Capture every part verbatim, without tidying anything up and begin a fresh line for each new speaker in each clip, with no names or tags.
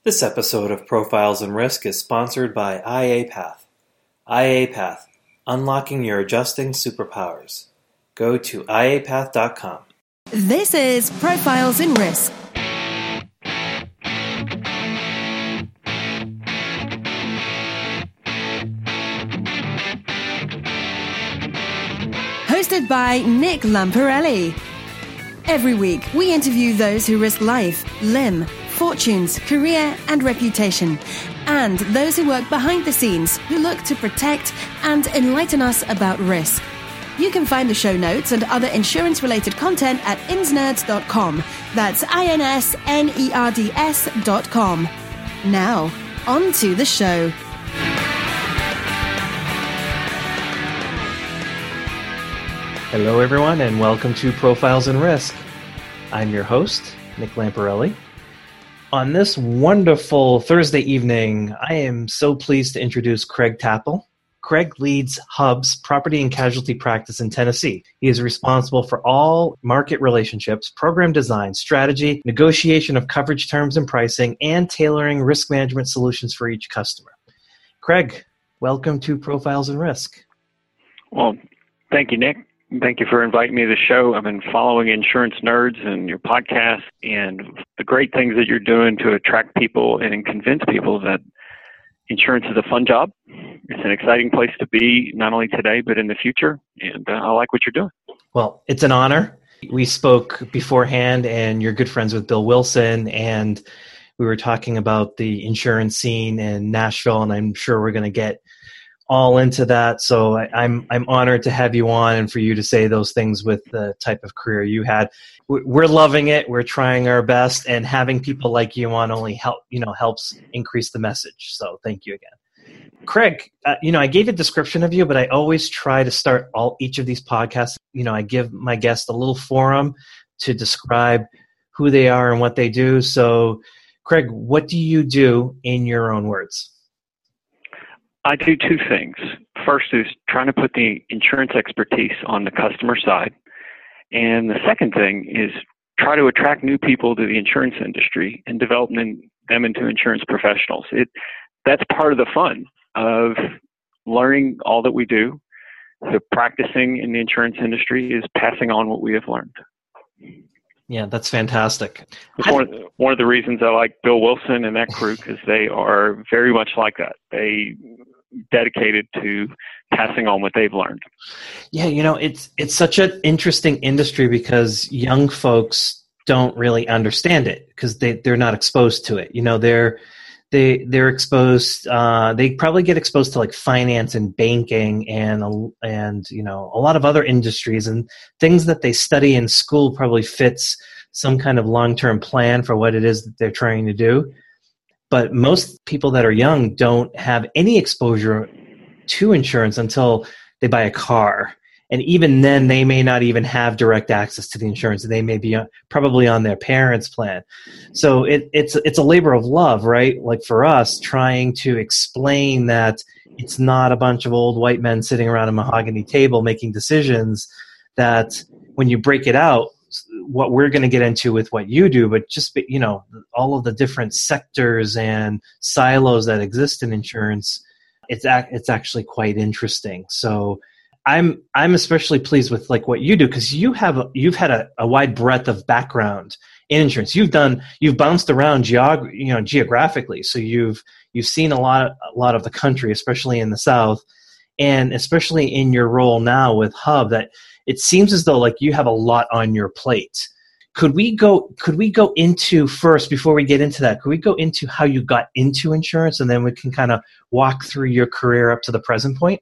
This episode of Profiles in Risk is sponsored by IApath. IApath, unlocking your adjusting superpowers. Go to I A path dot com.
This is Profiles in Risk. Hosted by Nick Lamparelli. Every week, we interview those who risk life, limb, fortunes, career, and reputation, and those who work behind the scenes who look to protect and enlighten us about risk. You can find the show notes and other insurance-related content at insnerds dot com. That's I N S N E R D S dot com. Now, on to the show.
Hello, everyone, and welcome to Profiles in Risk. I'm your host, Nick Lamparelli. On this wonderful Thursday evening, I am so pleased to introduce Craig Tappel. Craig leads Hub's property and casualty practice in Tennessee. He is responsible for all market relationships, program design, strategy, negotiation of coverage terms and pricing, and tailoring risk management solutions for each customer. Craig, welcome to Profiles in Risk.
Well, thank you, Nick. Thank you for inviting me to the show. I've been following Insurance Nerds and your podcast and the great things that you're doing to attract people and convince people that insurance is a fun job. It's an exciting place to be, not only today, but in the future. And uh, I like what you're doing.
Well, it's an honor. We spoke beforehand, and you're good friends with Bill Wilson, and we were talking about the insurance scene in Nashville, and I'm sure we're going to get all into that. So I, I'm I'm honored to have you on and for you to say those things with the type of career you had. We're loving it. We're trying our best, and having people like you on only help you know helps increase the message. So thank you again, Craig. Uh, you know I gave a description of you, but I always try to start all each of these podcasts. You know I give my guests a little forum to describe who they are and what they do. So, Craig, what do you do in your own words?
I do two things. First is trying to put the insurance expertise on the customer side. And the second thing is try to attract new people to the insurance industry and develop them into insurance professionals. It That's part of the fun of learning all that we do. So practicing in the insurance industry is passing on what we have learned.
Yeah, that's fantastic.
It's one, of the, one of the reasons I like Bill Wilson and that crew, because they are very much like that. They dedicated to passing on what they've learned.
Yeah, you know, it's it's such an interesting industry because young folks don't really understand it because they, they're not exposed to it. You know, they're they they're exposed. Uh, they probably get exposed to like finance and banking and and you know a lot of other industries, and things that they study in school probably fits some kind of long-term plan for what it is that they're trying to do. But most people that are young don't have any exposure to insurance until they buy a car. And even then, they may not even have direct access to the insurance. They may be on, probably on their parents' plan. So it, it's it's a labor of love, right? Like for us, trying to explain that it's not a bunch of old white men sitting around a mahogany table making decisions, that when you break it out, what we're going to get into with what you do, but just, you know, all of the different sectors and silos that exist in insurance, it's ac- it's actually quite interesting. So I'm I'm especially pleased with like what you do, because you have a, you've had a, a wide breadth of background in insurance. You've done you've bounced around geog you know geographically, so you've you've seen a lot of, a lot of the country, especially in the South, and especially in your role now with Hub, that it seems as though like you have a lot on your plate. Could we go could we go into first, before we get into that, could we go into how you got into insurance, and then we can kind of walk through your career up to the present point?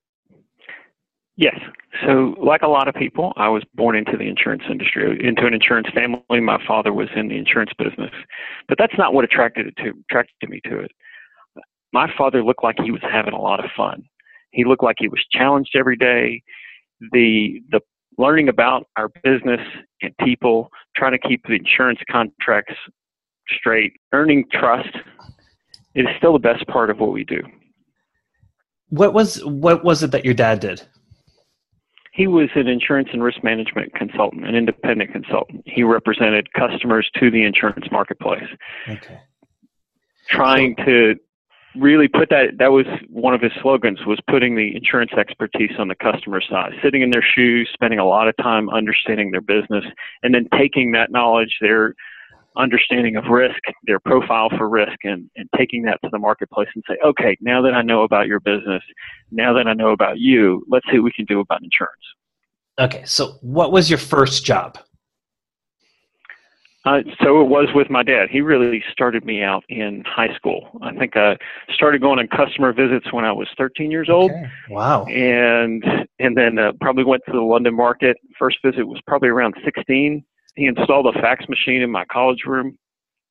Yes. So like a lot of people, I was born into the insurance industry, into an insurance family. My father was in the insurance business. But that's not what attracted it to attracted me to it. My father looked like he was having a lot of fun. He looked like he was challenged every day. The the learning about our business and people, trying to keep the insurance contracts straight, earning trust, is still the best part of what we do.
What was what was it that your dad did?
He was an insurance and risk management consultant, an independent consultant. He represented customers to the insurance marketplace.
Okay.
trying to really put that, that was one of his slogans, was putting the insurance expertise on the customer side, sitting in their shoes, spending a lot of time understanding their business, and then taking that knowledge, their understanding of risk, their profile for risk, and, and taking that to the marketplace and say, okay, now that I know about your business, now that I know about you, let's see what we can do about insurance.
Okay, so what was your first job?
Uh, so it was with my dad. He really started me out in high school. I think I started going on customer visits when I was thirteen years old.
Okay. Wow.
And and then uh, probably went to the London market. First visit was probably around sixteen. He installed a fax machine in my college room.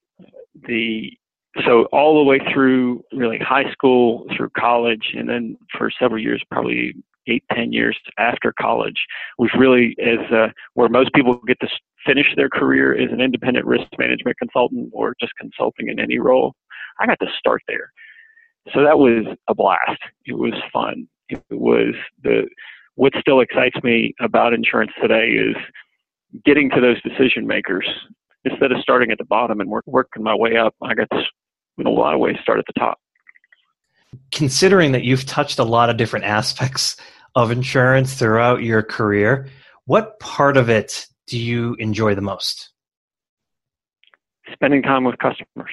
The so all the way through really high school, through college, and then for several years, probably eight, ten years after college, was really as uh, where most people get to finish their career as an independent risk management consultant or just consulting in any role. I got to start there. So that was a blast. It was fun. It was the, what still excites me about insurance today is getting to those decision makers. Instead of starting at the bottom and work, working my way up, I got to, in a lot of ways, start at the top.
Considering that you've touched a lot of different aspects of insurance throughout your career, what part of it do you enjoy the most?
Spending time with customers.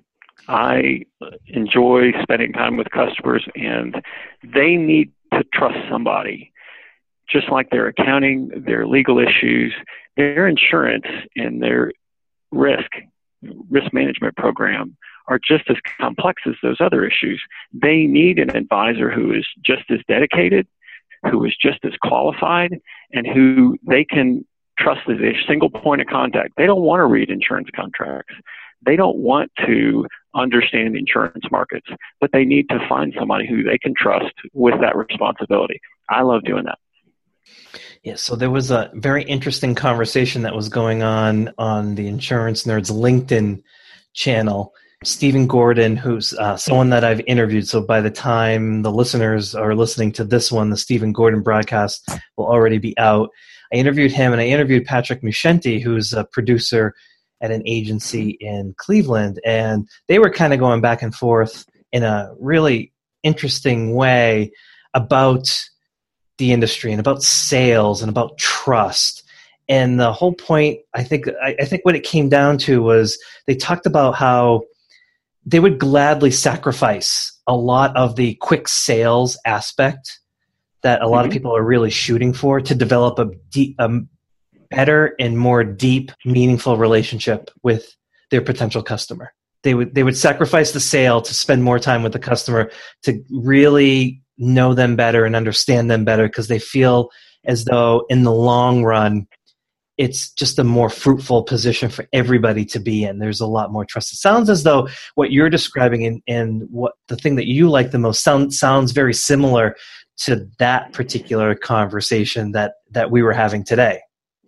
I enjoy spending time with customers, and they need to trust somebody. Just like their accounting, their legal issues, their insurance, and their risk, risk management program are just as complex as those other issues. They need an advisor who is just as dedicated, who is just as qualified, and who they can trust as a single point of contact. They don't want to read insurance contracts. They don't want to understand the insurance markets, but they need to find somebody who they can trust with that responsibility. I love doing that.
Yeah, so there was a very interesting conversation that was going on on the Insurance Nerds LinkedIn channel. Stephen Gordon, who's uh, someone that I've interviewed, so by the time the listeners are listening to this one, the Stephen Gordon broadcast will already be out. I interviewed him, and I interviewed Patrick Muscienti, who's a producer at an agency in Cleveland, and they were kind of going back and forth in a really interesting way about the industry and about sales and about trust. And the whole point, I think, I, I think what it came down to was they talked about how they would gladly sacrifice a lot of the quick sales aspect that a lot mm-hmm. of people are really shooting for to develop a, deep, a better and more deep, meaningful relationship with their potential customer. They would they would sacrifice the sale to spend more time with the customer, to really know them better and understand them better, because they feel as though in the long run, it's just a more fruitful position for everybody to be in. There's a lot more trust. It sounds as though what you're describing and, and what the thing that you like the most sound, sounds very similar to that particular conversation that, that we were having today.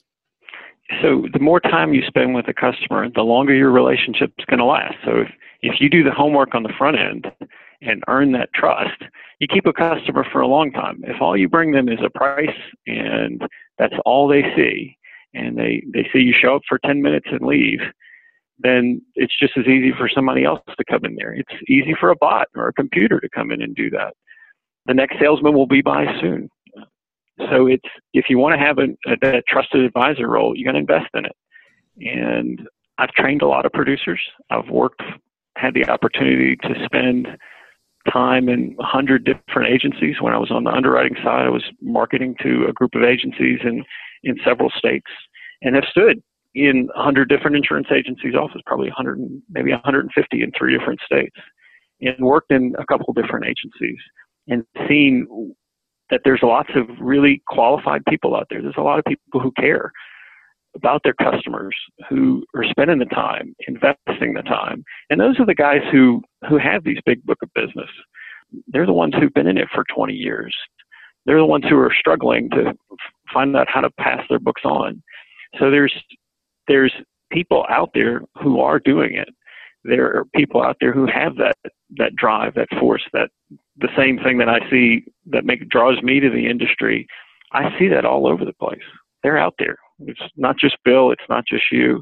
So the more time you spend with a customer, the longer your relationship is going to last. So if, if you do the homework on the front end and earn that trust, you keep a customer for a long time. If all you bring them is a price and that's all they see, and they, they see you show up for ten minutes and leave, then it's just as easy for somebody else to come in there. It's easy for a bot or a computer to come in and do that. The next salesman will be by soon. So it's, if you want to have a, a, a trusted advisor role, you got to invest in it. And I've trained a lot of producers. I've worked, had the opportunity to spend time in a hundred different agencies. When I was on the underwriting side, I was marketing to a group of agencies in, in several states, and have stood in a hundred different insurance agencies' offices, probably a hundred, maybe one hundred fifty in three different states, and worked in a couple of different agencies and seen that there's lots of really qualified people out there. There's a lot of people who care about their customers, who are spending the time, investing the time. And those are the guys who, who have these big book of business. They're the ones who've been in it for twenty years. They're the ones who are struggling to find out how to pass their books on. So there's, there's people out there who are doing it. There are people out there who have that, that drive, that force, that the same thing that I see that make, draws me to the industry. I see that all over the place. They're out there. It's not just Bill. It's not just you.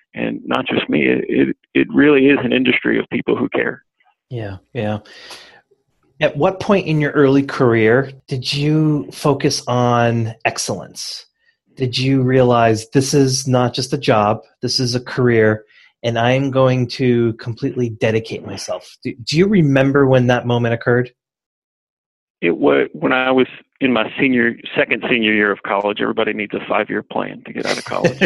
And not just me, it, it, it really is an industry of people who care.
Yeah, yeah. At what point in your early career did you focus on excellence? Did you realize this is not just a job, this is a career, and I'm going to completely dedicate myself? Do, do you remember when that moment occurred?
It was when I was in my senior, second senior year of college. Everybody needs a five-year plan to get out of college.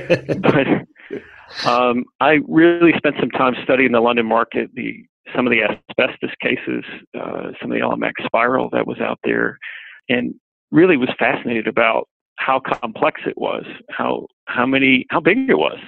But um, I really spent some time studying the London market, the some of the asbestos cases, uh, some of the L M X spiral that was out there, and really was fascinated about how complex it was, how how many, how big it was,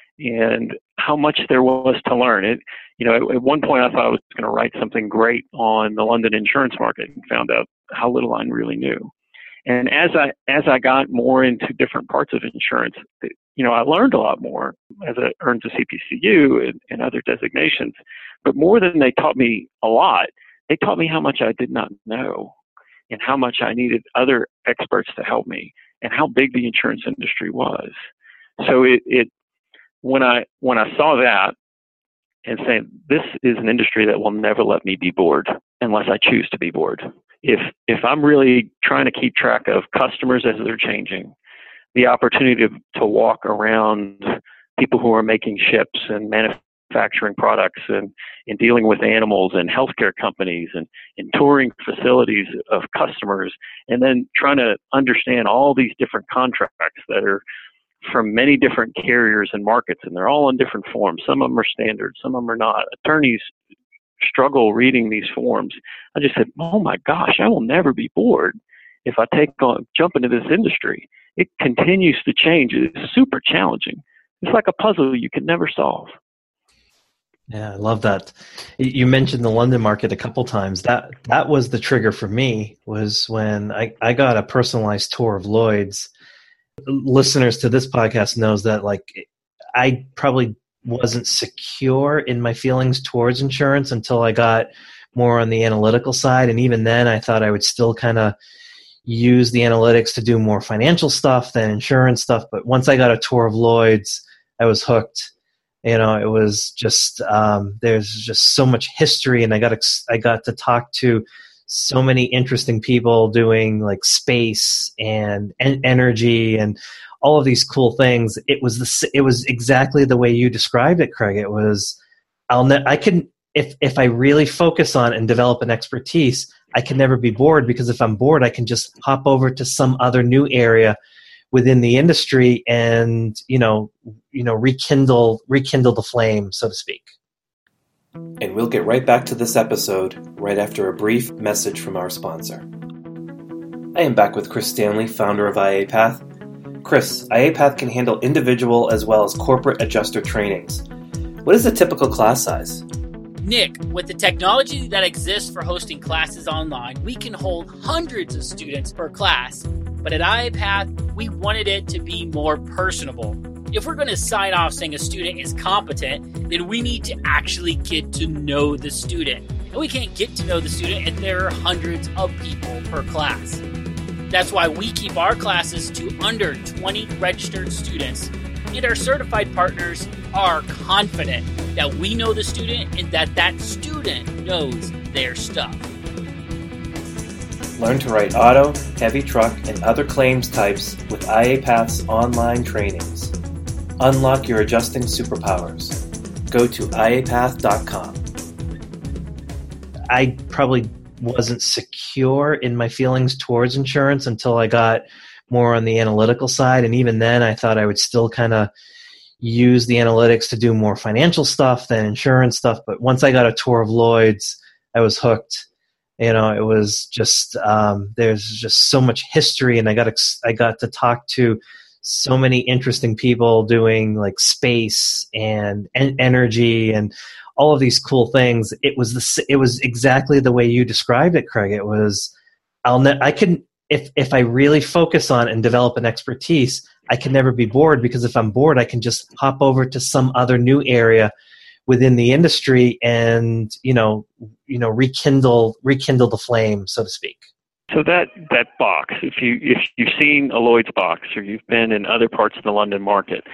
and how much there was to learn. It, you know, at, at one point I thought I was going to write something great on the London insurance market, and found out how little I really knew. And as I as I got more into different parts of insurance, you know, I learned a lot more as I earned the C P C U and, and other designations. But more than they taught me a lot, they taught me how much I did not know, and how much I needed other experts to help me, and how big the insurance industry was. So it, it when I when I saw that and saying, this is an industry that will never let me be bored unless I choose to be bored. If if I'm really trying to keep track of customers as they're changing, the opportunity to, to walk around people who are making ships and manufacturing products, and, and dealing with animals and healthcare companies, and, and touring facilities of customers, and then trying to understand all these different contracts that are from many different carriers and markets, and they're all in different forms. Some of them are standard, some of them are not. Attorneys struggle reading these forms. I just said, oh my gosh, I will never be bored if I take on, jump into this industry. It continues to change. It's super challenging. It's like a puzzle you can never solve.
Yeah, I love that. You mentioned the London market a couple times. That that was the trigger for me, was when I, I got a personalized tour of Lloyd's. Listeners to this podcast knows that, like, I probably wasn't secure in my feelings towards insurance until I got more on the analytical side. And even then, I thought I would still kind of use the analytics to do more financial stuff than insurance stuff. But once I got a tour of Lloyd's, I was hooked. You know, it was just, um, there's just so much history, and I got, I got to talk to so many interesting people doing like space and, and energy and all of these cool things. It was the, it was exactly the way you described it, Craig. It was, I'll ne- I can, if, if I really focus on and develop an expertise, I can never be bored, because if I'm bored, I can just hop over to some other new area within the industry and, you know, you know, rekindle, rekindle the flame, so to speak.
And we'll get right back to this episode right after a brief message from our sponsor. I am back with Chris Stanley, founder of I A Path. Chris, I A Path can handle individual as well as corporate adjuster trainings. What is the typical class size?
Nick, with the technology that exists for hosting classes online, we can hold hundreds of students per class. But at I A Path, we wanted it to be more personable. If we're going to sign off saying a student is competent, then we need to actually get to know the student. And we can't get to know the student if there are hundreds of people per class. That's why we keep our classes to under twenty registered students, and our certified partners are confident that we know the student and that that student knows their stuff.
Learn to write auto, heavy truck, and other claims types with I A Path's online trainings. Unlock your adjusting superpowers. Go to I A path dot com.
I probably wasn't secure in my feelings towards insurance until I got more on the analytical side. And even then, I thought I would still kind of use the analytics to do more financial stuff than insurance stuff. But once I got a tour of Lloyd's, I was hooked. You know, it was just, um, there's just so much history, and I got, I got to talk to so many interesting people doing like space and, and energy and all of these cool things. It was the, it was exactly the way you described it, Craig. It was, I'll ne- I can, if, if I really focus on and develop an expertise, I can never be bored, because if I'm bored, I can just hop over to some other new area within the industry and, you know, you know, rekindle, rekindle the flame, so to speak.
So that, that box, if you if you've seen a Lloyd's box, or you've been in other parts of the London market,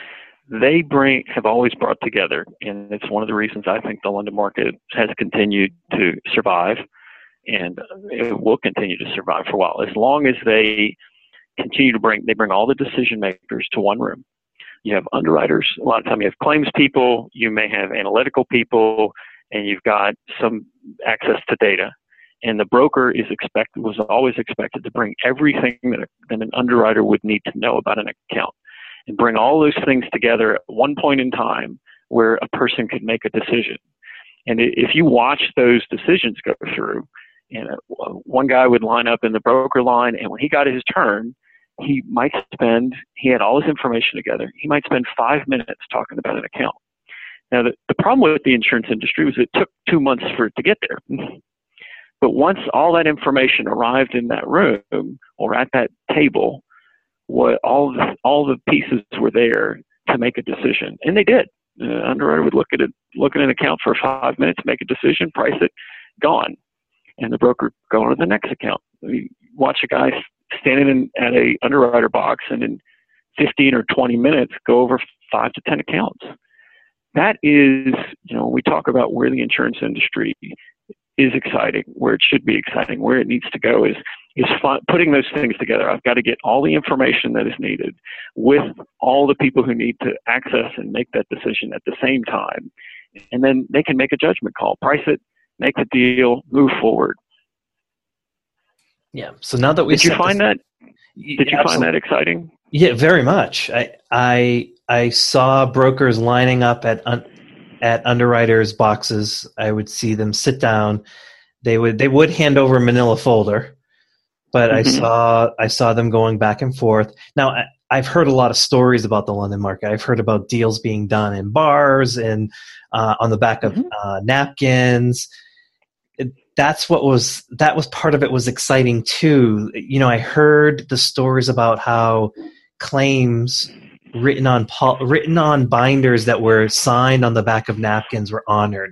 they bring have always brought together, and it's one of the reasons I think the London market has continued to survive, and it will continue to survive for a while, as long as they continue to bring, they bring all the decision makers to one room. You have underwriters, a lot of time you have claims people, you may have analytical people, and you've got some access to data. And the broker is expected, was always expected to bring everything that, a, that an underwriter would need to know about an account, and bring all those things together at one point in time where a person could make a decision. And if you watch those decisions go through, and one guy would line up in the broker line, and when he got his turn, he might spend, he had all his information together, he might spend five minutes talking about an account. Now, the, the problem with the insurance industry was it took two months for it to get there. But once all that information arrived in that room or at that table, what all the, all the pieces were there to make a decision, and they did. The underwriter would look at it, look at an account for five minutes, make a decision, price it, gone, and the broker go on to the next account. You watch a guy standing in, at a underwriter box, and in fifteen or twenty minutes, go over five to ten accounts. That is, you know, we talk about where the insurance industry is exciting, where it should be exciting, where it needs to go is is fun, putting those things together. I've got to get all the information that is needed with all the people who need to access and make that decision at the same time. And then they can make a judgment call, price it, make the deal, move forward.
Yeah. So now that we
Did you find
this,
that did you absolutely. find that exciting?
Yeah, very much. I I I saw brokers lining up at un, at underwriters' boxes. I would see them sit down. They would they would hand over a manila folder, but mm-hmm. I saw I saw them going back and forth. Now I, I've heard a lot of stories about the London market. I've heard about deals being done in bars and uh, on the back of mm-hmm. uh, napkins. It, that's what was that was part of it was exciting too. You know, I heard the stories about how claims written on pol- written on binders that were signed on the back of napkins were honored.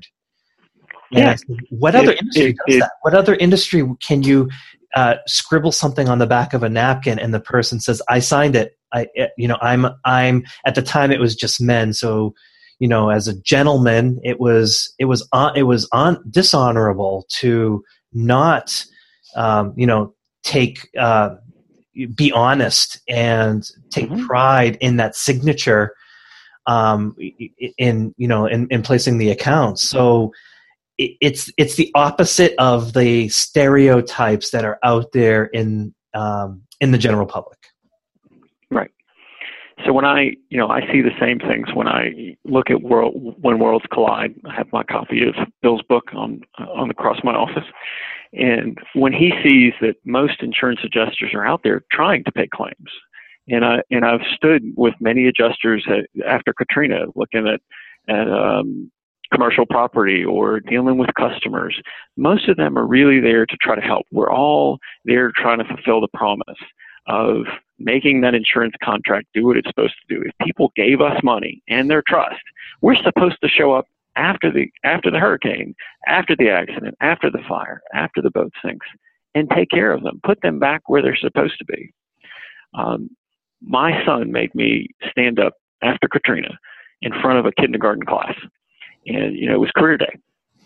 And
yeah.
I said, what other it, industry it, does it, that? What other industry can you uh, scribble something on the back of a napkin and the person says, "I signed it." I, you know, I'm, I'm. At the time, it was just men, so you know, as a gentleman, it was, it was, on, it was on dishonorable to not, um, you know, take. Uh, be honest and take mm-hmm. pride in that signature um, in, you know, in, in placing the accounts. So it, it's, it's the opposite of the stereotypes that are out there in, um, in the general public.
Right. So when I, you know, I see the same things when I look at world, When Worlds Collide. I have my copy of Bill's book on, on across my office. And when he sees that most insurance adjusters are out there trying to pay claims, and I and I've stood with many adjusters at, after Katrina, looking at at um, commercial property or dealing with customers. Most of them are really there to try to help. We're all there trying to fulfill the promise of making that insurance contract do what it's supposed to do. If people gave us money and their trust, we're supposed to show up after the after the hurricane, after the accident, after the fire, after the boat sinks, and take care of them, put them back where they're supposed to be. Um, my son made me stand up after Katrina in front of a kindergarten class, and you know it was career day,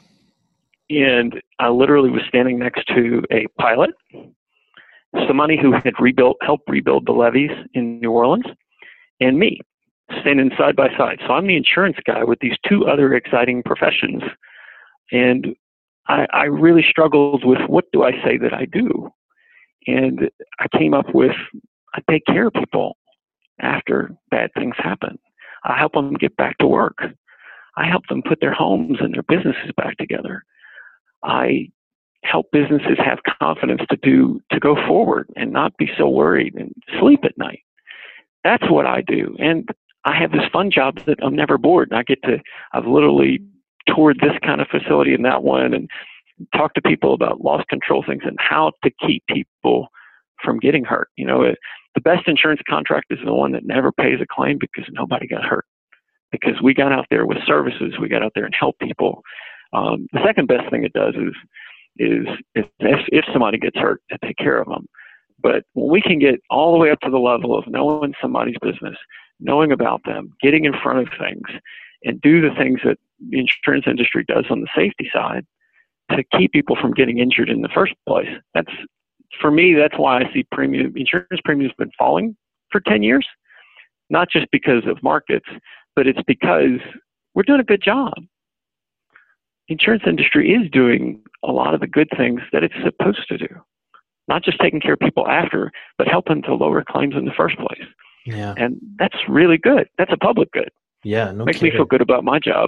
and I literally was standing next to a pilot, somebody who had rebuilt, helped rebuild the levees in New Orleans, and me, standing side by side. So I'm the insurance guy with these two other exciting professions. And I, I really struggled with, what do I say that I do? And I came up with, I take care of people after bad things happen. I help them get back to work. I help them put their homes and their businesses back together. I help businesses have confidence to do, to go forward and not be so worried and sleep at night. That's what I do. And I have this fun job that I'm never bored. And I get to, I've literally toured this kind of facility and that one and talked to people about loss control things and how to keep people from getting hurt. You know, it, the best insurance contract is the one that never pays a claim because nobody got hurt. Because we got out there with services, we got out there and helped people. Um, the second best thing it does is, is if, if somebody gets hurt, to take care of them. But when we can get all the way up to the level of knowing somebody's business, knowing about them, getting in front of things, and do the things that the insurance industry does on the safety side to keep people from getting injured in the first place. That's, for me, that's why I see premium insurance premiums been falling for ten years, not just because of markets, but it's because we're doing a good job. The insurance industry is doing a lot of the good things that it's supposed to do, not just taking care of people after, but helping to lower claims in the first place.
Yeah.
And that's really good. That's a public good.
Yeah. No
Makes
kidding.
me feel good about my job.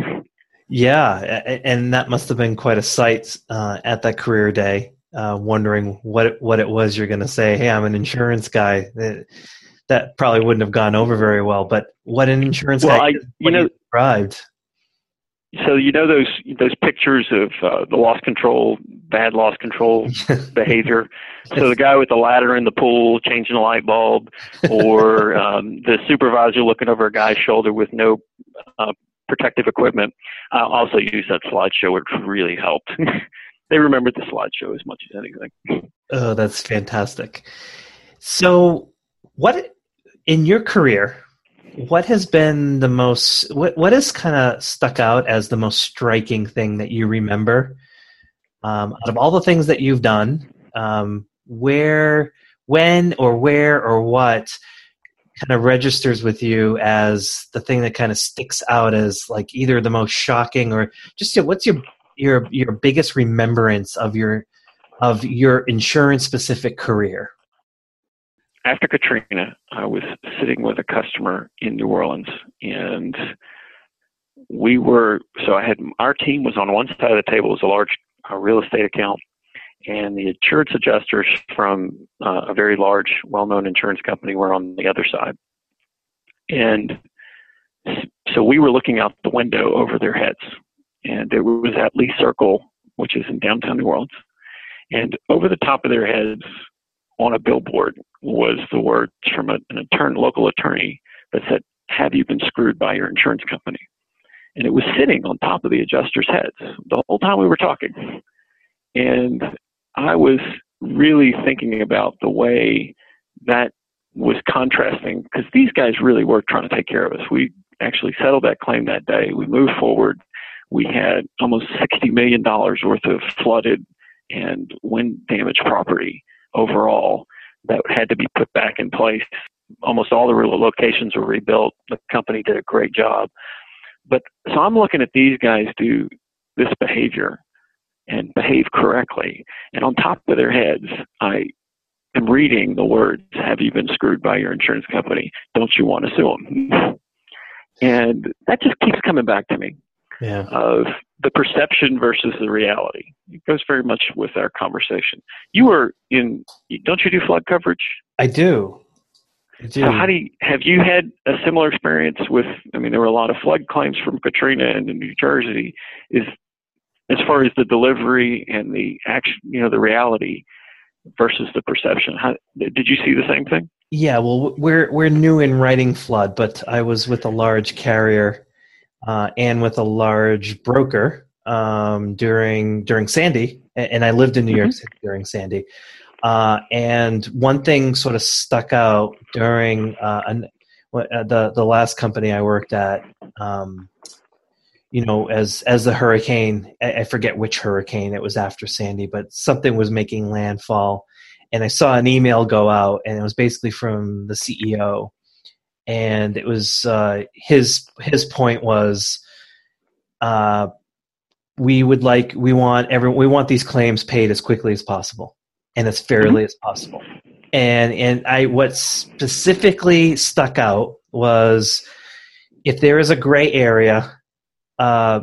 Yeah. And that must have been quite a sight uh, at that career day, uh, wondering what it, what it was you're going to say. Hey, I'm an insurance guy. That probably wouldn't have gone over very well, but what an insurance
well,
guy
I,
is,
you know,
you described.
So you know those those pictures of uh, the loss control, bad loss control behavior. So the guy with the ladder in the pool changing a light bulb, or um, the supervisor looking over a guy's shoulder with no uh, protective equipment. I also use that slideshow. It really helped. They remembered the slideshow as much as anything.
Oh, that's fantastic. So, what in your career? What has been the most, what, what has kind of stuck out as the most striking thing that you remember um, out of all the things that you've done? Um, where, when or where or what kind of registers with you as the thing that kind of sticks out as like either the most shocking or just you know, what's your, your, your biggest remembrance of your, of your insurance specific career?
After Katrina, I was sitting with a customer in New Orleans, and we were, so I had, our team was on one side of the table, it was a large uh, real estate account, and the insurance adjusters from uh, a very large, well-known insurance company were on the other side. And so we were looking out the window over their heads, and it was at Lee Circle, which is in downtown New Orleans. And over the top of their heads, on a billboard, was the words from a, an attorney, local attorney that said, "Have you been screwed by your insurance company?" And it was sitting on top of the adjusters' heads the whole time we were talking. And I was really thinking about the way that was contrasting, because these guys really were trying to take care of us. We actually settled that claim that day. We moved forward. We had almost sixty million dollars worth of flooded and wind damaged property overall that had to be put back in place. Almost all the locations were rebuilt. The company did a great job. But so I'm looking at these guys do this behavior and behave correctly. And on top of their heads, I am reading the words, "Have you been screwed by your insurance company? Don't you want to sue them?" And that just keeps coming back to me.
Yeah.
Of the perception versus the reality. It goes very much with our conversation. You were in, don't you do flood coverage?
I do. I do.
So how do you, have you had a similar experience with, I mean, there were a lot of flood claims from Katrina and in New Jersey. Is, as far as the delivery and the action, you know, the reality versus the perception, how, did you see the same thing?
Yeah, well, we're, we're new in writing flood, but I was with a large carrier Uh, and with a large broker um, during during Sandy, and I lived in New York City during Sandy. Uh, and one thing sort of stuck out during uh, an, uh, the the last company I worked at. Um, you know, as as the hurricane, I, I forget which hurricane it was after Sandy, but something was making landfall, and I saw an email go out, and it was basically from the C E O. And it was uh, his his point was, uh, we would like we want every we want these claims paid as quickly as possible and as fairly as possible. And and I what specifically stuck out was, if there is a gray area, uh,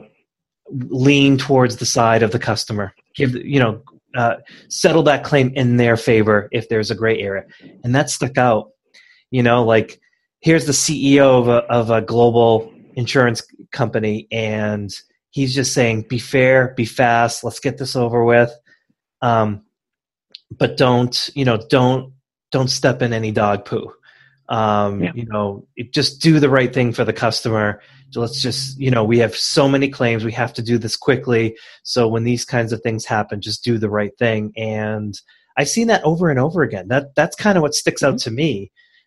lean towards the side of the customer. Give you know uh, settle that claim in their favor if there's a gray area, and that stuck out. You know, like. Here's the C E O of a, of a global insurance company, and he's just saying, be fair, be fast, let's get this over with. Um, but don't, you know, don't, don't step in any dog poo. Um, yeah. You know, it, just do the right thing for the customer. Let's just, you know, we have so many claims. We have to do this quickly. So when these kinds of things happen, just do the right thing. And I've seen that over and over again. That that's kind of what sticks out to me.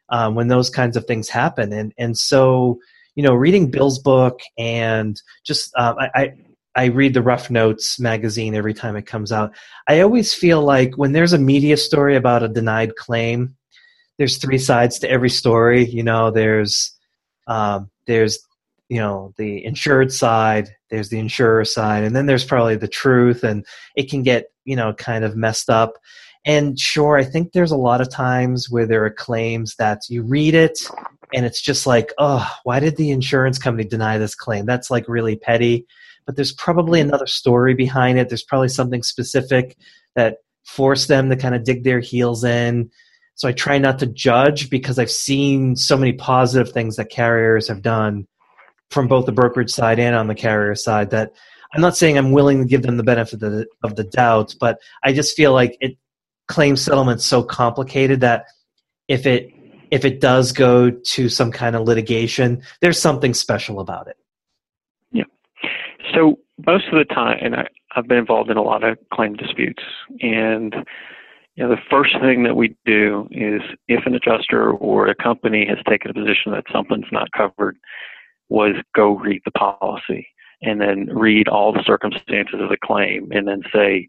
um, when those kinds of things happen. And and so, you know, reading Bill's book and just um, I, I I read the Rough Notes magazine every time it comes out. I always feel like when there's a media story about a denied claim, there's three sides to every story. You know, there's um, there's you know the insured side, there's the insurer side, and then there's probably the truth, and it can get you know kind of messed up. And sure, I think there's a lot of times where there are claims that you read it and it's just like, oh, why did the insurance company deny this claim? That's like really petty. But there's probably another story behind it. There's probably something specific that forced them to kind of dig their heels in. So I try not to judge because I've seen so many positive things that carriers have done from both the brokerage side and on the carrier side that I'm not saying I'm willing to give them the benefit of the, of the doubt, but I just feel like it claim settlement's so complicated that if it if it does go to some kind of litigation, there's something special about it.
Yeah. So most of the time, and I, I've been involved in a lot of claim disputes, and you know, the first thing that we do is if an adjuster or a company has taken a position that something's not covered, was go read the policy and then read all the circumstances of the claim and then say,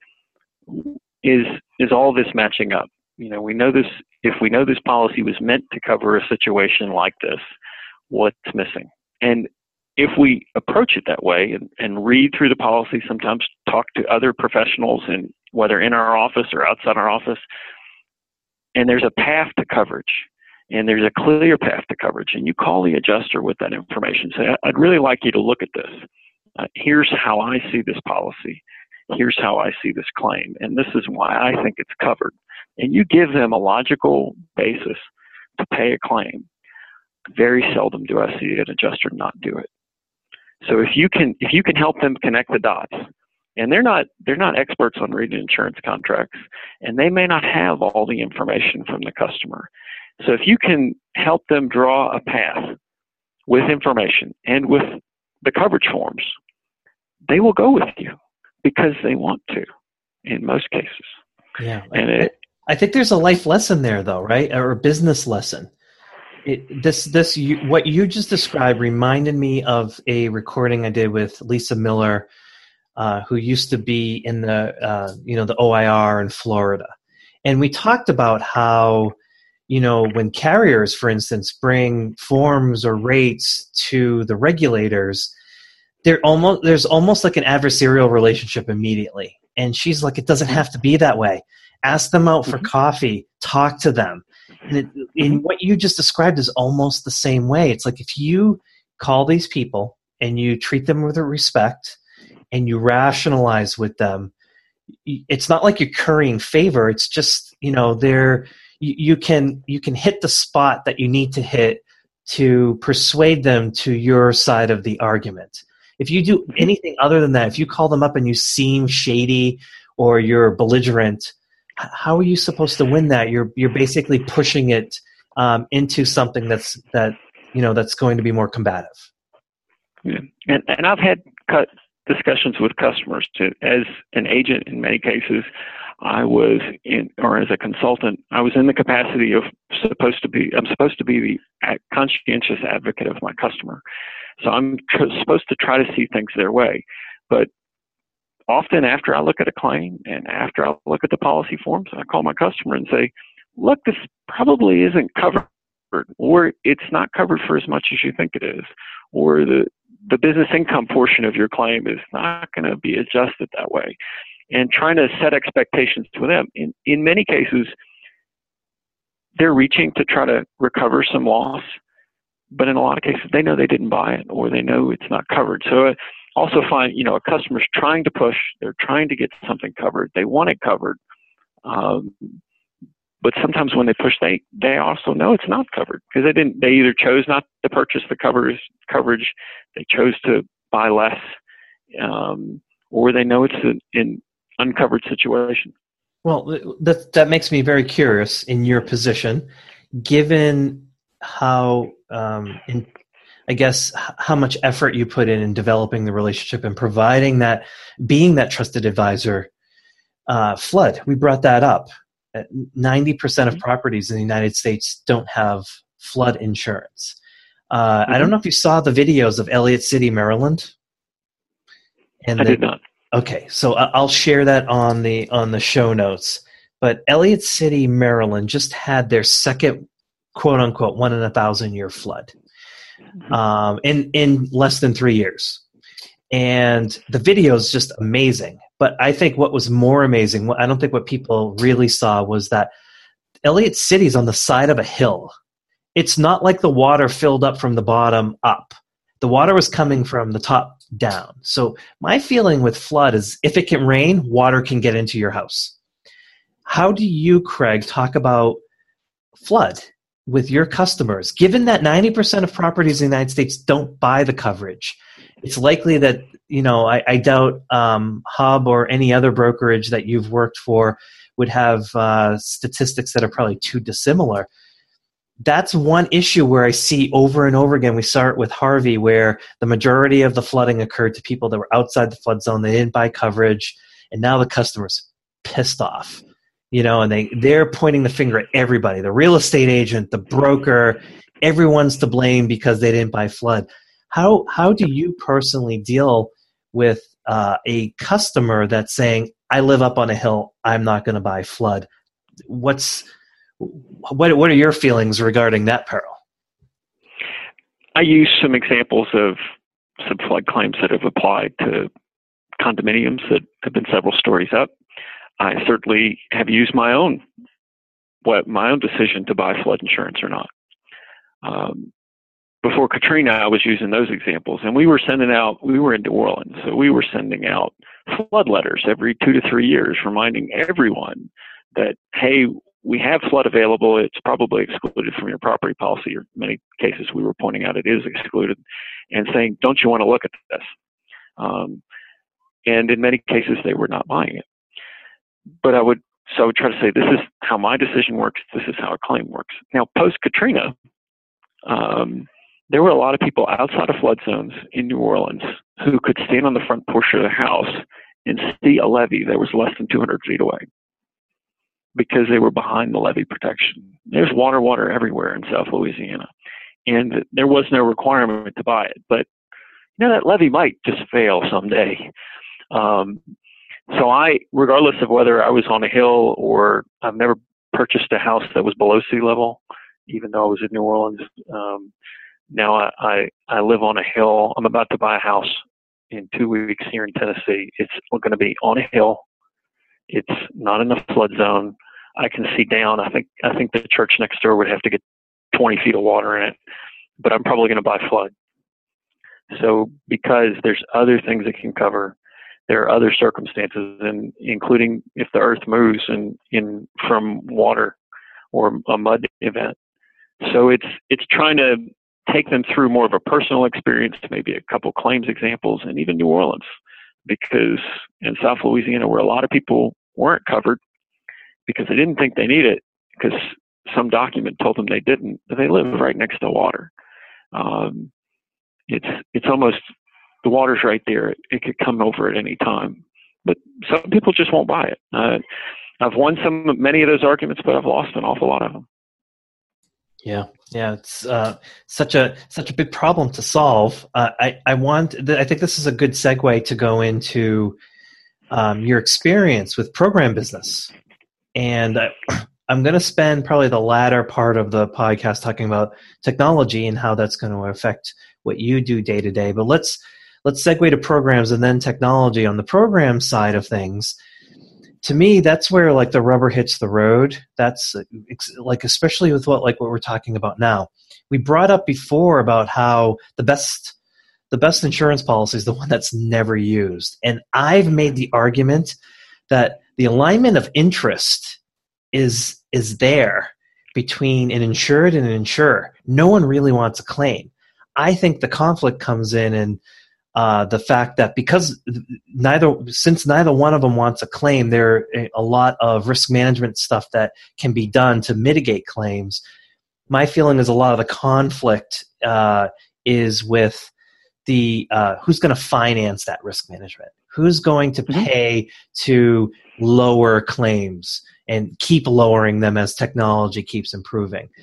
is is all this matching up? You know, we know this, if we know this policy was meant to cover a situation like this, what's missing? And if we approach it that way and, and read through the policy, sometimes talk to other professionals, and whether in our office or outside our office, and there's a path to coverage, and there's a clear path to coverage, and you call the adjuster with that information, say, I'd really like you to look at this. Uh, here's how I see this policy. Here's how I see this claim, and this is why I think it's covered. And you give them a logical basis to pay a claim. Very seldom do I see an adjuster not do it. So if you can, if you can help them connect the dots, and they're not, they're not experts on reading insurance contracts, and they may not have all the information from the customer. So if you can help them draw a path with information and with the coverage forms, they will go with you because they want to, in most cases.
Yeah.
And it,
I think there's a life lesson there, though, right? Or a business lesson. It, this, this, you, what you just described reminded me of a recording I did with Lisa Miller, uh, who used to be in the, uh, you know, the O I R in Florida, and we talked about how, you know, when carriers, for instance, bring forms or rates to the regulators, they're almost there's almost like an adversarial relationship immediately. And she's like, it doesn't have to be that way. Ask them out for mm-hmm. coffee, talk to them. And it, in what you just described is almost the same way. It's like if you call these people and you treat them with respect and you rationalize with them, it's not like you're currying favor. It's just, you know, they're, you, you can you can hit the spot that you need to hit to persuade them to your side of the argument. If you do anything other than that, if you call them up and you seem shady or you're belligerent, how are you supposed to win that? You're you're basically pushing it um, into something that's that you know that's going to be more combative.
Yeah. And and I've had cut discussions with customers too. As an agent, in many cases, I was in, or as a consultant, I was in the capacity of supposed to be. I'm supposed to be the conscientious advocate of my customer. So I'm tr- supposed to try to see things their way, but often after I look at a claim and after I look at the policy forms, I call my customer and say, look, this probably isn't covered, or it's not covered for as much as you think it is, or the, the business income portion of your claim is not going to be adjusted that way. And trying to set expectations with them. In, in many cases, they're reaching to try to recover some loss, but in a lot of cases, they know they didn't buy it or they know it's not covered. So I also find, you know, a customer's trying to push, they're trying to get something covered, they want it covered. Um, but sometimes when they push, they, they also know it's not covered because they didn't, they either chose not to purchase the coverage, coverage, they chose to buy less, um, or they know it's an in uncovered situation.
Well, that, that makes me very curious in your position, given how, um, in, I guess, how much effort you put in in developing the relationship and providing that, being that trusted advisor. Uh, flood, we brought that up. ninety percent of properties in the United States don't have flood insurance. Uh,
Mm-hmm.
I don't know if you saw the videos of Elliott City, Maryland. And
I
the,
did not.
Okay, so I'll share that on the on the show notes. But Elliott City, Maryland, just had their second "quote unquote" one in a thousand year flood um, in in less than three years, and the video is just amazing. But I think what was more amazing, I don't think what people really saw, was that Elliott City is on the side of a hill. It's not like the water filled up from the bottom up. The water was coming from the top down. So my feeling with flood is if it can rain, water can get into your house. How do you, Craig, talk about flood with your customers? Given that ninety percent of properties in the United States don't buy the coverage, it's likely that, you know, I, I doubt um, Hub or any other brokerage that you've worked for would have uh, statistics that are probably too dissimilar. That's one issue where I see over and over again. We saw it with Harvey, where the majority of the flooding occurred to people that were outside the flood zone. They didn't buy coverage, and now the customer's pissed off, you know, and they, they're pointing the finger at everybody, the real estate agent, the broker, everyone's to blame because they didn't buy flood. How, how do you personally deal with uh, a customer that's saying, I live up on a hill, I'm not going to buy flood? What's What What are your feelings regarding that peril?
I use some examples of some flood claims that have applied to condominiums that have been several stories up. I certainly have used my own what my own decision to buy flood insurance or not. Um, before Katrina, I was using those examples, and we were sending out. We were in New Orleans, so we were sending out flood letters every two to three years, reminding everyone that, hey, we have flood available. It's probably excluded from your property policy, or in many cases we were pointing out it is excluded, and saying, don't you want to look at this? Um, and in many cases they were not buying it. But I would, so I would try to say, this is how my decision works. This is how a claim works. Now, post-Katrina, um, there were a lot of people outside of flood zones in New Orleans who could stand on the front porch of the house and see a levee that was less than two hundred feet away, because they were behind the levee protection. There's water, water everywhere in South Louisiana, and there was no requirement to buy it. But you know, that levee might just fail someday. Um, so I, regardless of whether I was on a hill or I've never purchased a house that was below sea level, even though I was in New Orleans. Um, now I, I, I live on a hill. I'm about to buy a house in two weeks here in Tennessee. It's going to be on a hill. It's not in the flood zone. I can see down. I think I think the church next door would have to get twenty feet of water in it, but I'm probably going to buy flood. So because there's other things it can cover, there are other circumstances, and including if the earth moves in, in from water or a mud event. So it's it's trying to take them through more of a personal experience, maybe a couple claims examples, and even New Orleans, because in South Louisiana, where a lot of people weren't covered because they didn't think they needed it, because some document told them they didn't, but they live right next to water. Um, it's it's almost, the water's right there. It, it could come over at any time, but some people just won't buy it. Uh, I've won some many of those arguments, but I've lost an awful lot of them.
Yeah, yeah, it's uh, such a such a big problem to solve. Uh, I I want. I think this is a good segue to go into um, your experience with program business, and I, I'm going to spend probably the latter part of the podcast talking about technology and how that's going to affect what you do day to day. But let's let's segue to programs and then technology. On the program side of things, to me, that's where like the rubber hits the road. That's like, especially with what like what we're talking about now. We brought up before about how the best the best insurance policy is the one that's never used. And I've made the argument that the alignment of interest is is there between an insured and an insurer. No one really wants a claim. I think the conflict comes in and Uh, the fact that because neither, since neither one of them wants a claim, there are a lot of risk management stuff that can be done to mitigate claims. My feeling is a lot of the conflict uh, is with the uh, who's going to finance that risk management, who's going to pay to lower claims and keep lowering them as technology keeps improving.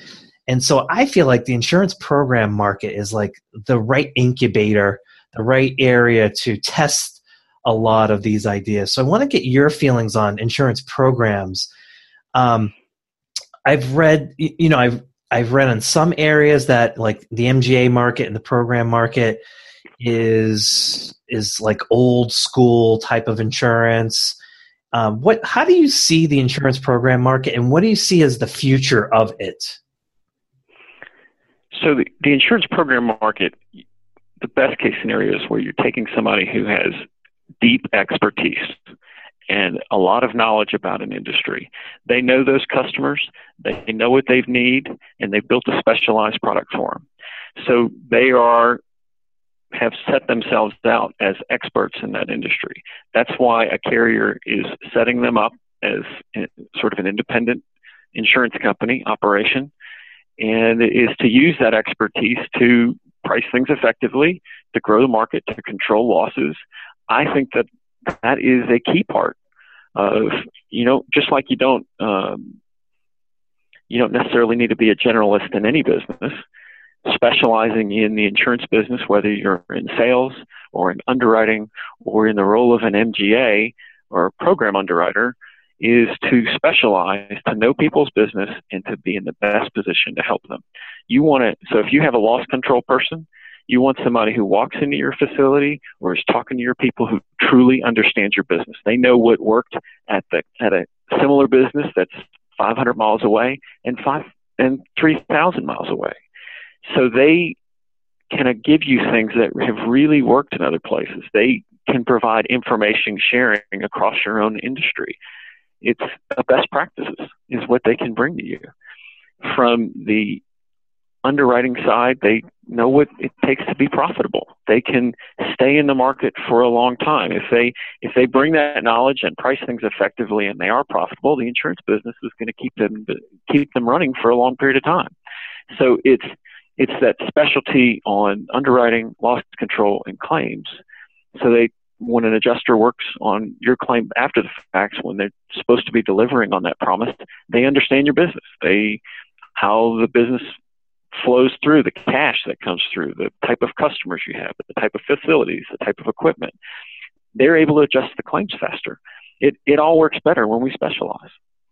And so I feel like the insurance program market is like the right incubator, the right area to test a lot of these ideas. So I want to get your feelings on insurance programs. Um, I've read, you know, I've I've read in some areas that like the M G A market and the program market is is like old school type of insurance. Um, what? How do you see the insurance program market, and what do you see as the future of it?
So the, the insurance program market, the best case scenario is where you're taking somebody who has deep expertise and a lot of knowledge about an industry. They know those customers, they know what they need, and they've built a specialized product for them. So they are have set themselves out as experts in that industry. That's why a carrier is setting them up as sort of an independent insurance company operation, and it is to use that expertise to price things effectively, to grow the market, to control losses. I think that that is a key part of, you know, just like you don't, um, you don't necessarily need to be a generalist in any business. Specializing in the insurance business, whether you're in sales or in underwriting or in the role of an M G A or a program underwriter, is to specialize, to know people's business, and to be in the best position to help them. You want to, so if you have a loss control person, you want somebody who walks into your facility or is talking to your people who truly understands your business. They know what worked at the at a similar business that's five hundred miles away and five and three thousand miles away. So they can give you things that have really worked in other places. They can provide information sharing across your own industry. It's a best practices is what they can bring to you. From the underwriting side, they know what it takes to be profitable. They can stay in the market for a long time. If they if they bring that knowledge and price things effectively and they are profitable, the insurance business is going to keep them keep them running for a long period of time. So it's It's that specialty on underwriting, loss control, and claims. So they, when an adjuster works on your claim after the fact, when they're supposed to be delivering on that promise, they understand your business. They, how the business flows through, the cash that comes through, the type of customers you have, the type of facilities, the type of equipment. They're able to adjust the claims faster. It it all works better when we specialize.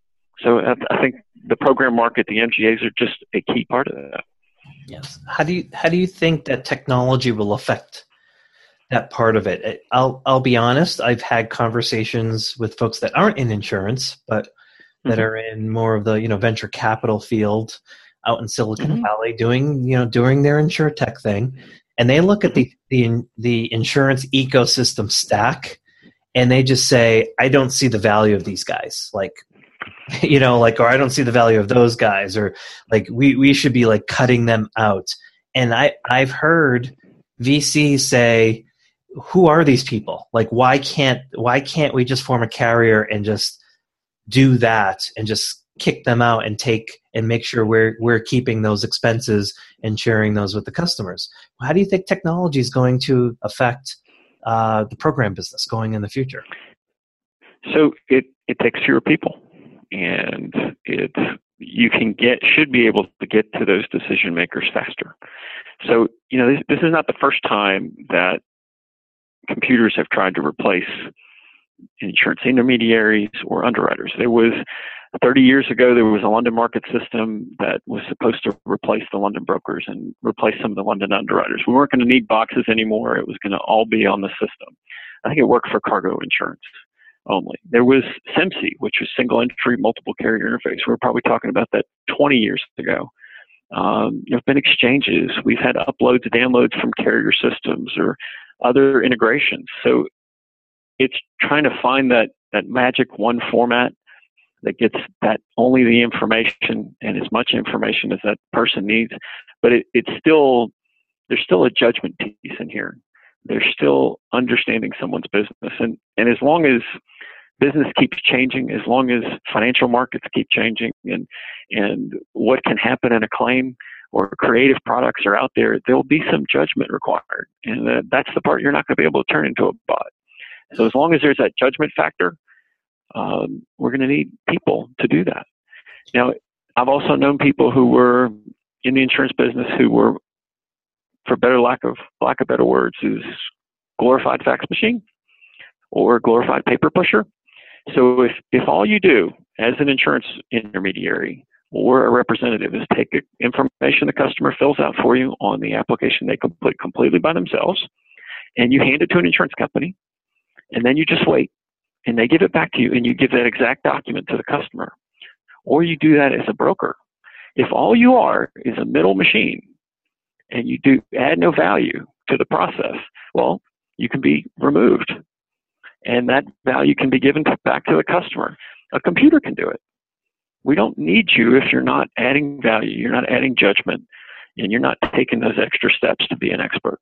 So I, I think the program market, the M G As, are just a key part of that.
Yes. How do you how do you think that technology will affect that part of it? I'll I'll be honest. I've had conversations with folks that aren't in insurance, but that mm-hmm. are in more of the you know venture capital field out in Silicon mm-hmm. Valley, doing you know doing their InsurTech thing, and they look at the the the insurance ecosystem stack, and they just say, I don't see the value of these guys. Like. You know, like, or I don't see the value of those guys, or like we, we should be like cutting them out. And I, I've heard V Cs say, who are these people? Like, why can't, why can't we just form a carrier and just do that and just kick them out and take and make sure we're, we're keeping those expenses and sharing those with the customers? How do you think technology is going to affect uh, the program business going in the future?
So it, it takes fewer people. And it's, you can get, should be able to get to those decision makers faster. So, you know, this, this is not the first time that computers have tried to replace insurance intermediaries or underwriters. There was, thirty years ago, there was a London market system that was supposed to replace the London brokers and replace some of the London underwriters. We weren't going to need boxes anymore. It was going to all be on the system. I think it worked for cargo insurance only. There was SIMC, which was single entry, multiple carrier interface. We were probably talking about that twenty years ago. Um, there have been exchanges. We've had uploads, downloads from carrier systems or other integrations. So it's trying to find that, that magic one format that gets that only the information and as much information as that person needs. But it, it's still, there's still a judgment piece in here. They're still understanding someone's business. And, and as long as business keeps changing, as long as financial markets keep changing and, and what can happen in a claim or creative products are out there, there'll be some judgment required. And uh, that's the part you're not going to be able to turn into a bot. So as long as there's that judgment factor, um, we're going to need people to do that. Now, I've also known people who were in the insurance business who were, for better lack of lack of better words, is glorified fax machine or glorified paper pusher. So if, if all you do as an insurance intermediary or a representative is take information the customer fills out for you on the application they complete completely by themselves, and you hand it to an insurance company, and then you just wait, and they give it back to you, and you give that exact document to the customer, or you do that as a broker. If all you are is a middle machine, and you do add no value to the process, well, you can be removed, and that value can be given back to the customer. A computer can do it. We don't need you if you're not adding value, you're not adding judgment, and you're not taking those extra steps to be an expert.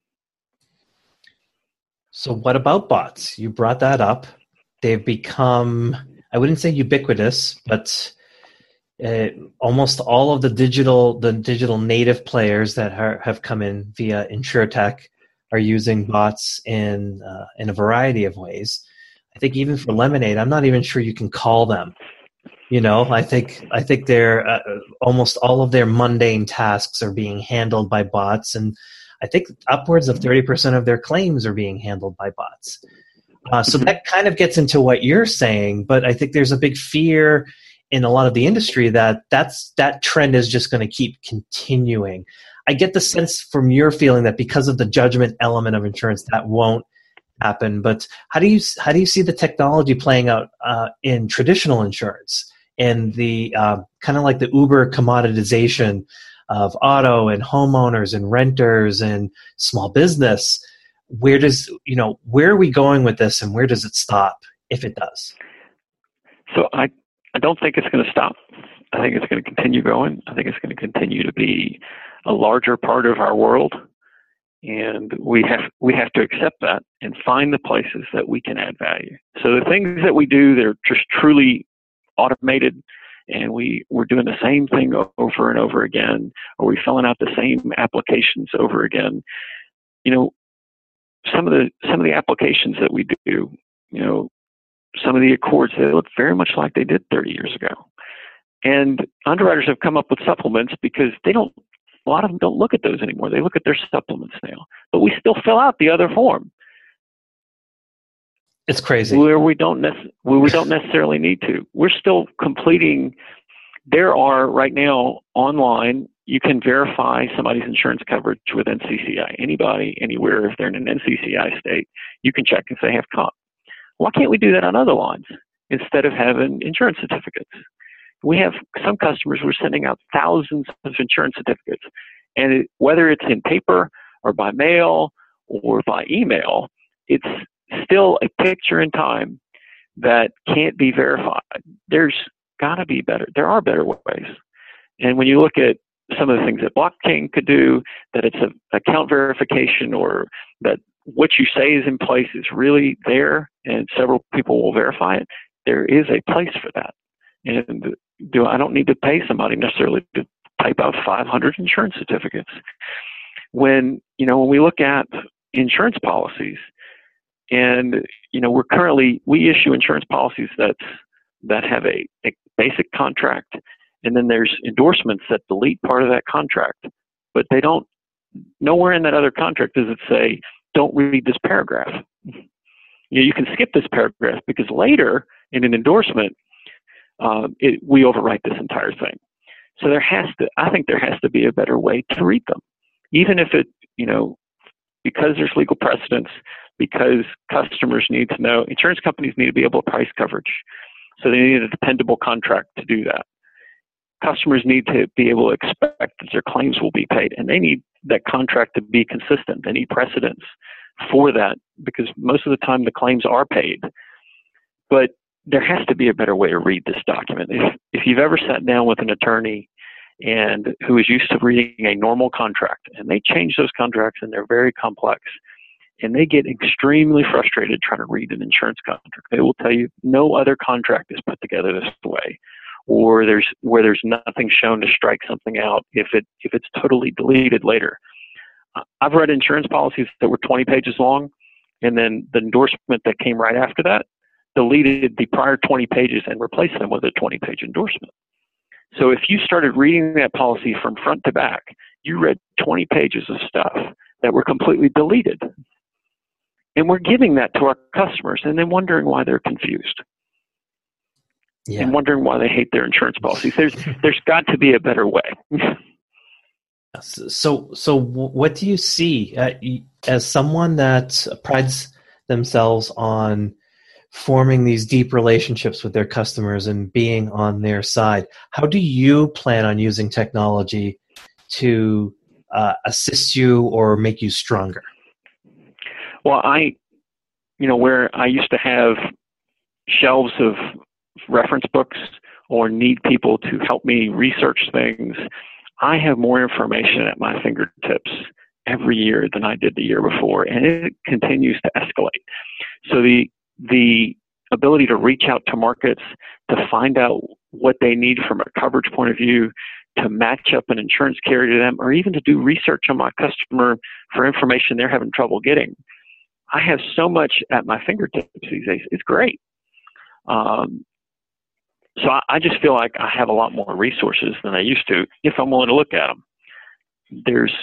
So what about bots? You brought that up. They've become, I wouldn't say ubiquitous, but uh, almost all of the digital, the digital native players that are, have come in via InsurTech are using bots in uh, in a variety of ways. I think even for Lemonade, I'm not even sure you can call them. You know, I think I think they're uh, almost all of their mundane tasks are being handled by bots, and I think upwards of thirty percent of their claims are being handled by bots. Uh, so that kind of gets into what you're saying, but I think there's a big fear in a lot of the industry that that's, that trend is just going to keep continuing. I get the sense from your feeling that because of the judgment element of insurance, that won't happen. But how do you how do you see the technology playing out uh, in traditional insurance and the uh, kind of like the Uber commoditization of auto and homeowners and renters and small business? Where does, you know, where are we going with this, and where does it stop if it does?
So I, I don't think it's going to stop. I think it's going to continue going. I think it's going to continue to be a larger part of our world, and we have we have to accept that and find the places that we can add value. So the things that we do, they're just truly automated, and we, we're doing the same thing over and over again, or we're filling out the same applications over again. You know, some of the some of the applications that we do, you know, some of the accords, they look very much like they did thirty years ago. And underwriters have come up with supplements because they don't, a lot of them don't look at those anymore. They look at their supplements now, but we still fill out the other form.
It's crazy.
Where we don't nec- where we don't necessarily need to. We're still completing. There are right now online, you can verify somebody's insurance coverage with N C C I. Anybody, anywhere, if they're in an N C C I state, you can check if they have comp. Why can't we do that on other lines instead of having insurance certificates? We have some customers who are sending out thousands of insurance certificates, and it, whether it's in paper or by mail or by email, it's still a picture in time that can't be verified. There's got to be better. There are better ways. And when you look at some of the things that blockchain could do, that it's an account verification, or that what you say is in place is really there and several people will verify it, there is a place for that. And do I don't need to pay somebody necessarily to type out five hundred insurance certificates. When, you know, when we look at insurance policies, and, you know, we're currently, we issue insurance policies that, that have a, a basic contract, and then there's endorsements that delete part of that contract, but they don't, nowhere in that other contract does it say, don't read this paragraph. You know, you can skip this paragraph because later in an endorsement, uh, it, we overwrite this entire thing. So there has to, I think there has to be a better way to read them. Even if it, you know, because there's legal precedence, because customers need to know, insurance companies need to be able to price coverage. So they need a dependable contract to do that. Customers need to be able to expect that their claims will be paid, and they need that contract to be consistent. They need precedence for that, because most of the time the claims are paid. But there has to be a better way to read this document. If, if you've ever sat down with an attorney and who is used to reading a normal contract, and they change those contracts and they're very complex, and they get extremely frustrated trying to read an insurance contract, they will tell you no other contract is put together this way, or there's where there's nothing shown to strike something out if it if it's totally deleted later. I've read insurance policies that were twenty pages long, and then the endorsement that came right after that deleted the prior twenty pages and replaced them with a twenty page endorsement. So if you started reading that policy from front to back, you read twenty pages of stuff that were completely deleted. And we're giving that to our customers and then wondering why they're confused. Yeah. And wondering why they hate their insurance policies. There's there's got to be a better way.
so so what do you see uh, as someone that prides themselves on forming these deep relationships with their customers and being on their side? How do you plan on using technology to uh, assist you or make you stronger?
Well, I, you know, where I used to have shelves of reference books or need people to help me research things, I have more information at my fingertips every year than I did the year before, and it continues to escalate. So the the ability to reach out to markets, to find out what they need from a coverage point of view, to match up an insurance carrier to them, or even to do research on my customer for information they're having trouble getting. I have so much at my fingertips these days. It's great. Um, so I, I just feel like I have a lot more resources than I used to if I'm willing to look at them. There's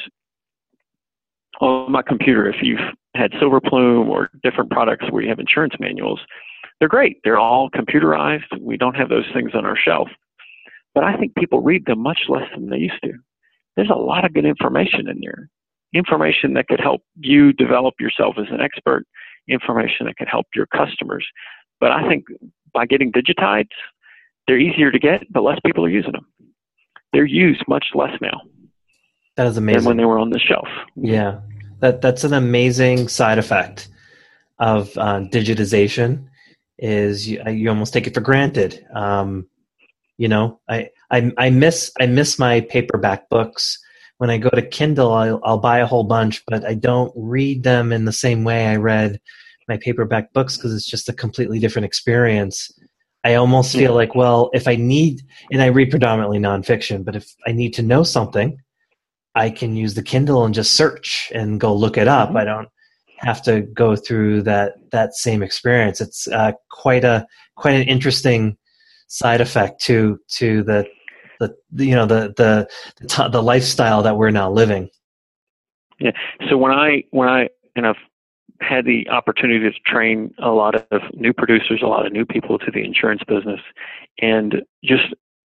on my computer, if you've had Silver Plume or different products where you have insurance manuals, they're great. They're all computerized. We don't have those things on our shelf. But I think people read them much less than they used to. There's a lot of good information in there. Information that could help you develop yourself as an expert, information that could help your customers. But I think by getting digitized, they're easier to get, but less people are using them. They're used much less now.
That is amazing.
Than when they were on the shelf.
Yeah, that that's an amazing side effect of uh, digitization. Is you, you almost take it for granted. Um, you know, I, I I miss I miss my paperback books. When I go to Kindle, I'll, I'll buy a whole bunch, but I don't read them in the same way I read my paperback books because it's just a completely different experience. I almost feel like, well, if I need, and I read predominantly nonfiction, but if I need to know something, I can use the Kindle and just search and go look it up. Mm-hmm. I don't have to go through that that same experience. It's uh, quite a quite an interesting side effect to to the the you know the the the, t- the lifestyle that we're now living.
Yeah. So when I when I and I've had the opportunity to train a lot of new producers, a lot of new people to the insurance business, and just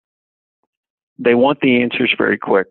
they want the answers very quick.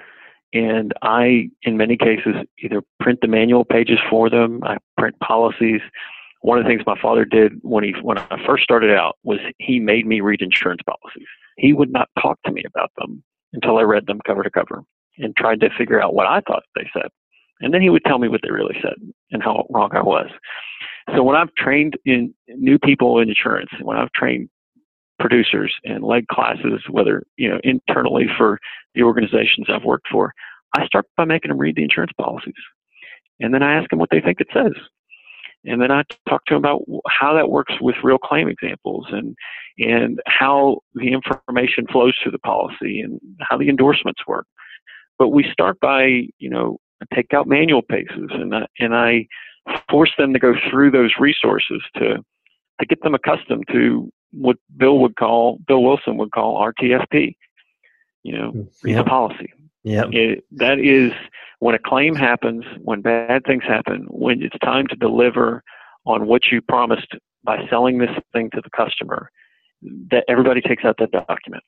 And I, in many cases, either print the manual pages for them. I print policies. One of the things my father did when he when I first started out was he made me read insurance policies. He would not talk to me about them until I read them cover to cover and tried to figure out what I thought they said. And then he would tell me what they really said and how wrong I was. So when I've trained in new people in insurance, when I've trained producers and led classes, whether, you know, internally for the organizations I've worked for, I start by making them read the insurance policies. And then I ask them what they think it says. And then I talk to them about how that works with real claim examples and and how the information flows through the policy and how the endorsements work. But we start by, you know, take out manual pages and I, and I force them to go through those resources to to get them accustomed to what Bill would call, Bill Wilson would call R T F P, you know, read
yep.
the policy.
Yeah,
that is when a claim happens, when bad things happen, when it's time to deliver on what you promised by selling this thing to the customer, that everybody takes out that document.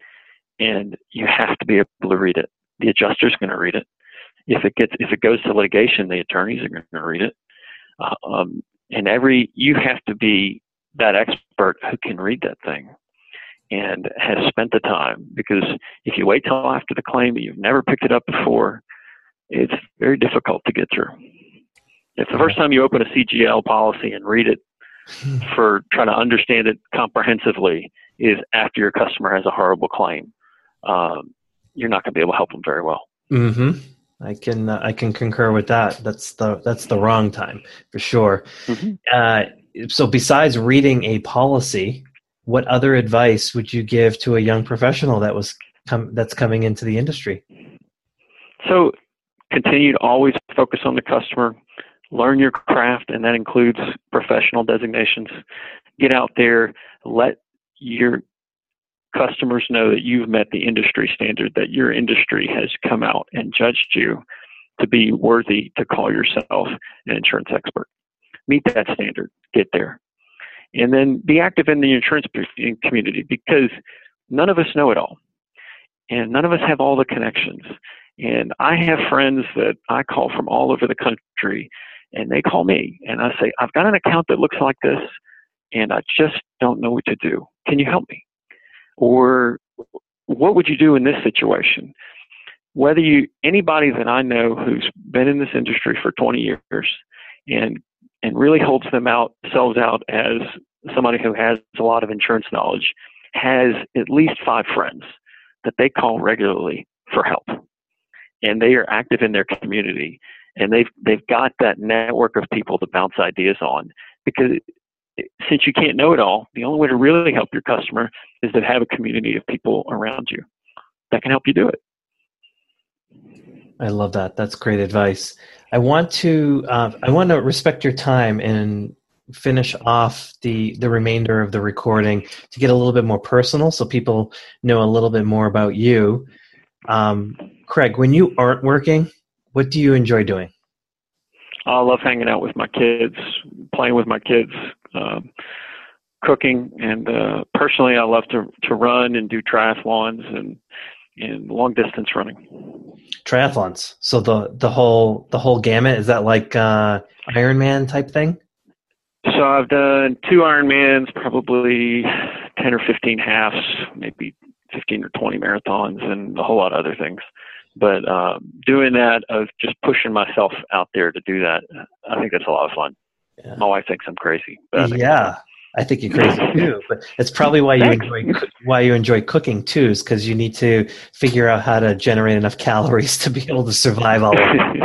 And you have to be able to read it. The adjuster's going to read it. If it gets, if it goes to litigation, the attorneys are going to read it. Uh, um, and every, you have to be that expert who can read that thing and has spent the time, because if you wait till after the claim and you've never picked it up before, it's very difficult to get through. If the first time you open a C G L policy and read it for trying to understand it comprehensively is after your customer has a horrible claim, um, you're not going to be able to help them very well.
Mm-hmm. I can uh, I can concur with that. That's the that's the wrong time for sure. Mm-hmm. Uh, so besides reading a policy, what other advice would you give to a young professional that was com- that's coming into the industry?
So continue to always focus on the customer, learn your craft, and that includes professional designations. Get out there, let your customers know that you've met the industry standard, that your industry has come out and judged you to be worthy to call yourself an insurance expert. Meet that standard, get there. And then be active in the insurance community, because none of us know it all. And none of us have all the connections. And I have friends that I call from all over the country, and they call me, and I say, I've got an account that looks like this, and I just don't know what to do. Can you help me? Or what would you do in this situation? Whether you, anybody that I know who's been in this industry for twenty years and and really holds them out, sells out as somebody who has a lot of insurance knowledge, has at least five friends that they call regularly for help. And they are active in their community, and they've they've got that network of people to bounce ideas on. Because since you can't know it all, the only way to really help your customer is to have a community of people around you that can help you do it.
I love that. That's great advice. I want to uh, I want to respect your time and finish off the the remainder of the recording to get a little bit more personal, so people know a little bit more about you. Um, Craig, when you aren't working, what do you enjoy doing?
I love hanging out with my kids, playing with my kids, um, cooking, and uh, personally, I love to to run and do triathlons and and long distance running.
Triathlons. So the the whole the whole gamut, is that like uh, Ironman type thing?
So I've done two Ironmans, probably ten or fifteen halves, maybe fifteen or twenty marathons, and a whole lot of other things. But um, doing that, of just pushing myself out there to do that, I think that's a lot of fun. Yeah. My wife thinks I'm crazy. But I think
yeah, I think you're crazy too. But it's probably why you enjoy why you enjoy cooking too, is because you need to figure out how to generate enough calories to be able to survive all of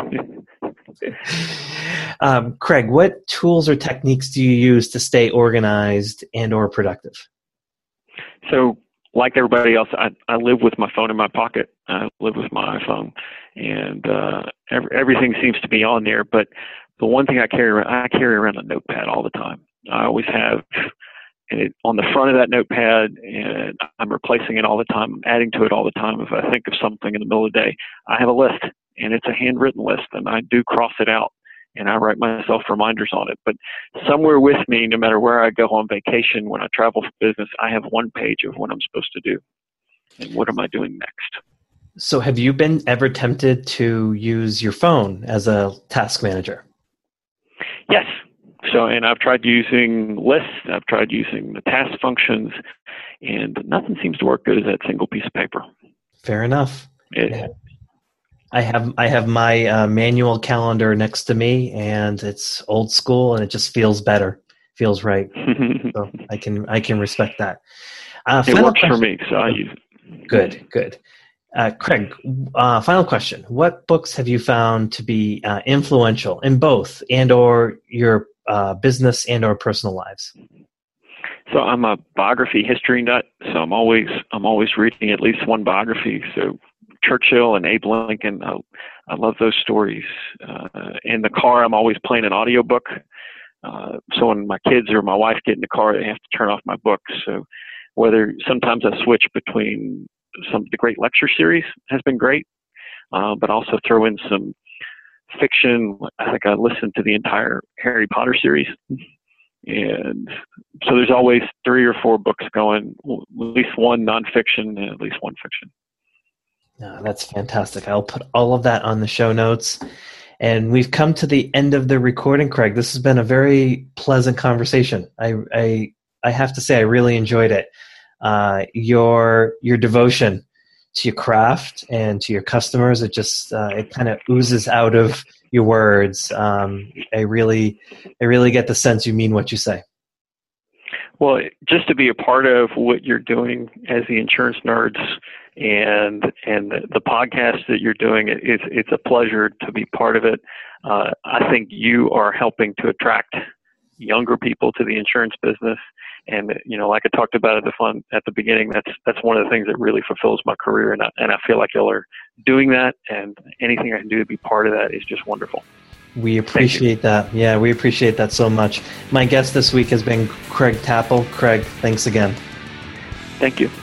it. um, Craig, what tools or techniques do you use to stay organized and or productive?
So, like everybody else, I, I live with my phone in my pocket. I live with my iPhone, and uh, every, everything seems to be on there. But the one thing I carry around, I carry around a notepad all the time. I always have it on the front of that notepad, and I'm replacing it all the time. I'm adding to it all the time. If I think of something in the middle of the day, I have a list, and it's a handwritten list, and I do cross it out, and I write myself reminders on it. But somewhere with me, no matter where I go on vacation, when I travel for business, I have one page of what I'm supposed to do and what am I doing next.
So have you been ever tempted to use your phone as a task manager?
Yes. So, and I've tried using lists, I've tried using the task functions, and nothing seems to work good as that single piece of paper.
Fair enough.
It,
yeah. I have I have my uh, manual calendar next to me, and it's old school, and it just feels better, feels right. So I can I can respect that. Uh,
it works
question.
for me, so I use it.
Good, good. Uh, Craig, uh, final question: what books have you found to be uh, influential in both and or your uh, business and or personal lives?
So I'm a biography history nut, so I'm always I'm always reading at least one biography. So Churchill and Abe Lincoln, I, I love those stories. Uh, in the car, I'm always playing an audiobook. Uh, so when my kids or my wife get in the car, they have to turn off my books. So whether sometimes I switch between some the great lecture series has been great, uh, but also throw in some fiction. I think I listened to the entire Harry Potter series. And so there's always three or four books going, at least one nonfiction and at least one fiction.
No, that's fantastic. I'll put all of that on the show notes. And we've come to the end of the recording, Craig. This has been a very pleasant conversation. I I, I have to say I really enjoyed it. Uh, your your devotion to your craft and to your customers, it just uh, it kind of oozes out of your words. Um, I really I really get the sense you mean what you say.
Well, just to be a part of what you're doing as the Insurance Nerds and and the, the podcast that you're doing, it's it's a pleasure to be part of it. Uh, I think you are helping to attract younger people to the insurance business, and you know, like I talked about at the fun at the beginning, that's that's one of the things that really fulfills my career, and I, and I feel like y'all are doing that, and anything I can do to be part of that is just wonderful.
We appreciate that. Yeah, we appreciate that so much. My guest this week has been Craig Tappel. Craig, thanks again.
Thank you.